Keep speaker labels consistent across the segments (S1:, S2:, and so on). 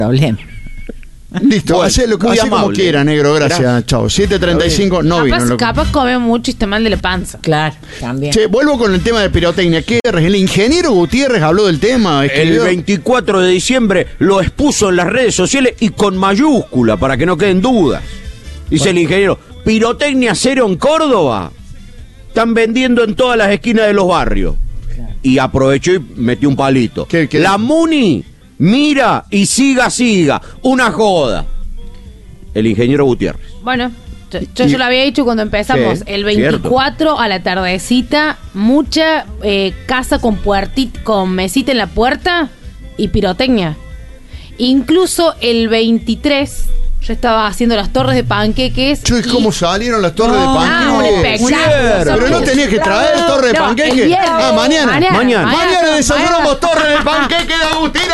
S1: problema.
S2: Listo,
S3: Bueno,
S2: hacé como quiera, negro, gracias. Chao. 7:35, no vino.
S4: Capaz come mucho y está mal de la panza.
S1: Claro, también.
S2: Che, vuelvo con el tema de pirotecnia. El ingeniero Gutiérrez habló del tema.
S3: El 24 de diciembre lo expuso en las redes sociales y con mayúscula, para que no queden dudas. Dice el ingeniero, pirotecnia cero en Córdoba. Están vendiendo en todas las esquinas de los barrios. Y aprovechó y metió un palito.
S2: ¿Qué?
S3: La Muni, mira y siga. Una joda. El ingeniero Gutiérrez.
S4: Bueno, yo lo había dicho cuando empezamos.
S3: Sí,
S4: El 24 a la tardecita, mucha casa con mesita en la puerta y pirotecnia. Incluso el 23... Yo estaba haciendo las torres de panqueques.
S2: Che, ¿cómo salieron las torres de panqueques?
S4: Un espectáculo.
S2: Pero no tenía que traer torres de panqueques. Mañana. Mañana desayunamos torres de panqueques de Agustina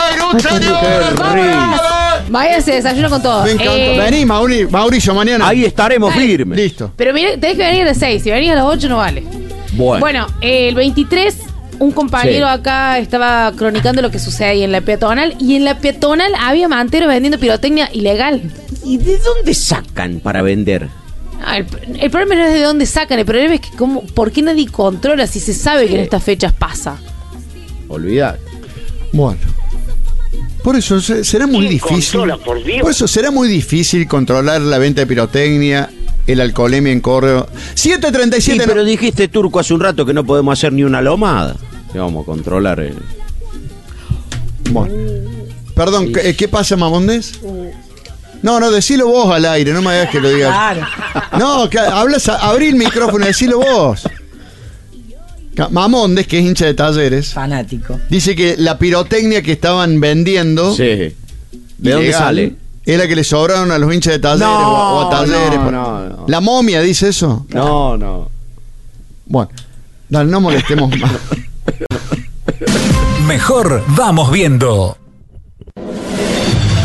S2: de
S4: Vaya, se desayuna con todo.
S2: Me encanta. Vení, Mauricio, mañana.
S3: Ahí estaremos firmes.
S2: Listo.
S4: Pero mire, tenés que venir a las 6. Si venís a las 8 no vale. Bueno, el 23... Un compañero acá estaba cronicando lo que sucede ahí en la peatonal. Y en la peatonal había manteros vendiendo pirotecnia ilegal.
S3: ¿Y de dónde sacan para vender?
S4: El problema no es de dónde sacan. El problema es que ¿por qué nadie controla si se sabe que en estas fechas pasa?
S3: Olvidar.
S2: Bueno. Por eso será muy difícil. Por eso será muy difícil controlar la venta de pirotecnia, el alcoholemia en Córdoba. 7:37.
S3: Sí, pero dijiste, Turco, hace un rato que no podemos hacer ni una lomada. Que vamos a controlar.
S2: Bueno. Perdón, sí. ¿Qué pasa, Mamondes? No, decilo vos al aire, no me hagas que lo digas.
S1: Claro.
S2: No, abrí el micrófono, decilo vos. Mamondes, que es hincha de Talleres.
S1: Fanático.
S2: Dice que la pirotecnia que estaban vendiendo.
S3: Sí. ¿De dónde sale?
S2: Es la que le sobraron a los hinchas de Talleres o a Talleres. No. ¿La momia dice eso?
S3: No.
S2: Bueno, no molestemos más.
S5: Mejor vamos viendo.